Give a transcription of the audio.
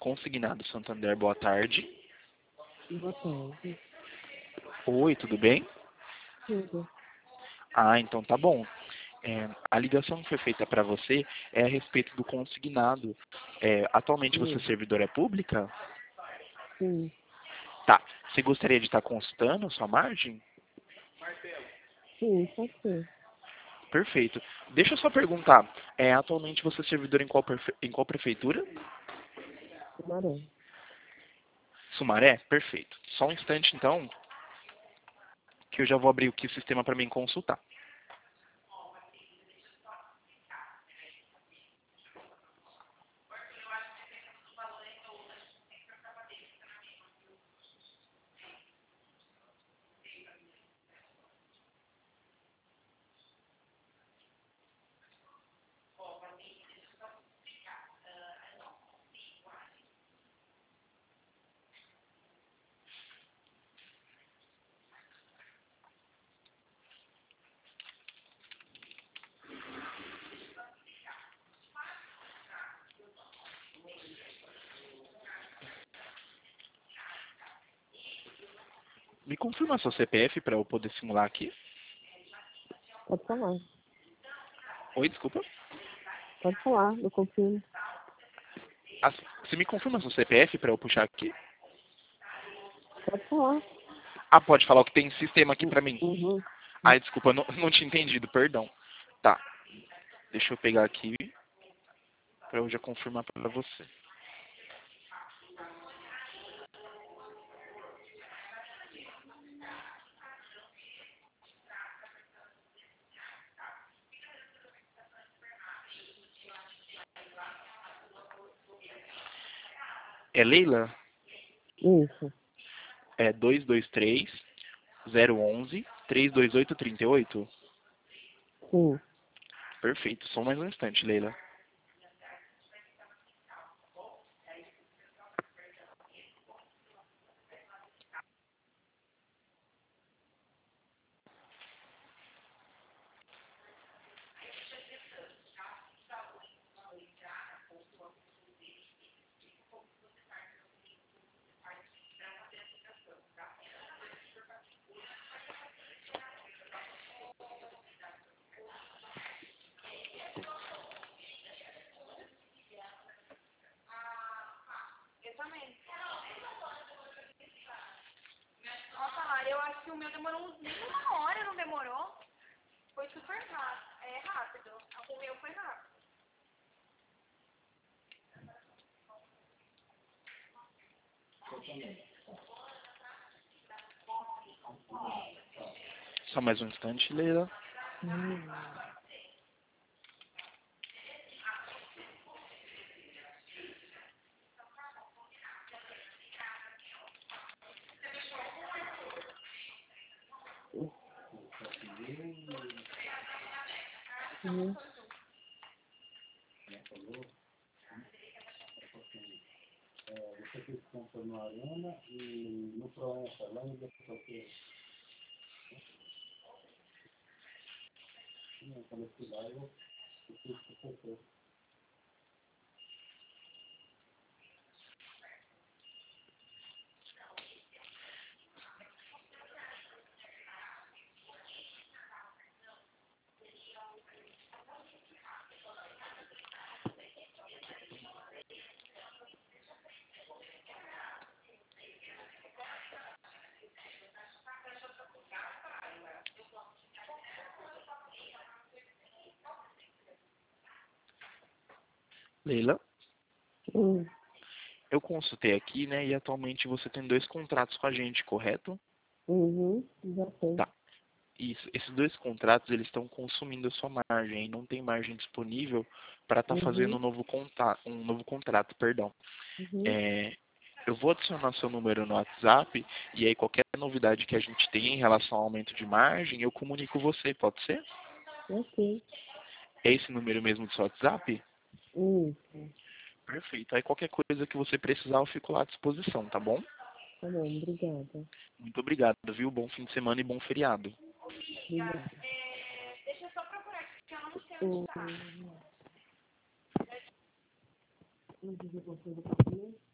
Consignado Santander, boa tarde. Boa tarde. Oi, tudo bem? Tudo. Ah, então tá bom. A ligação que foi feita para você é a respeito do consignado. Atualmente você é Sim. servidora pública? Sim. Tá. Você gostaria de estar consultando sua margem? Sim, pode ser. Perfeito. Deixa eu só perguntar. Atualmente você é servidora em qual prefeitura? Sumaré. Sumaré? Perfeito. Só um instante então, que eu já vou abrir aqui o sistema para mim consultar. Me confirma seu CPF para eu poder simular aqui. Pode falar. Oi, desculpa. Pode falar, eu confirmo. Você me confirma seu CPF para eu puxar aqui? Pode falar. Ah, pode falar o que tem em sistema aqui para mim. Uhum. Ai, desculpa, não tinha entendido, perdão. Tá, deixa eu pegar aqui para eu já confirmar para você. É Leila? Isso. É 223 011 328 38? Sim. Perfeito, só mais um instante, Leila. Nossa, Mari, eu acho que o meu demorou uma hora, não demorou? Foi super rápido. O meu foi rápido. Só mais um instante, Leila. Hum. Uhum. Leila, Hum. eu consultei aqui, né, e atualmente você tem 2 contratos com a gente, correto? Uhum. Já sei. Tá. Isso, esses 2 contratos, eles estão consumindo a sua margem, e não tem margem disponível para estar fazendo Uhum. um novo contrato, perdão. Uhum. É, eu vou adicionar seu número no WhatsApp, e aí qualquer novidade que a gente tenha em relação ao aumento de margem, eu comunico você, pode ser? Ok. É esse número mesmo do seu WhatsApp? Isso. Perfeito. Aí qualquer coisa que você precisar, eu fico lá à disposição, tá bom? Tá bom, obrigada. Muito obrigado, viu? Bom fim de semana e bom feriado. Obrigada. Deixa eu só procurar aqui, porque eu não sei onde tá. Uhum. Não precisa confirmar.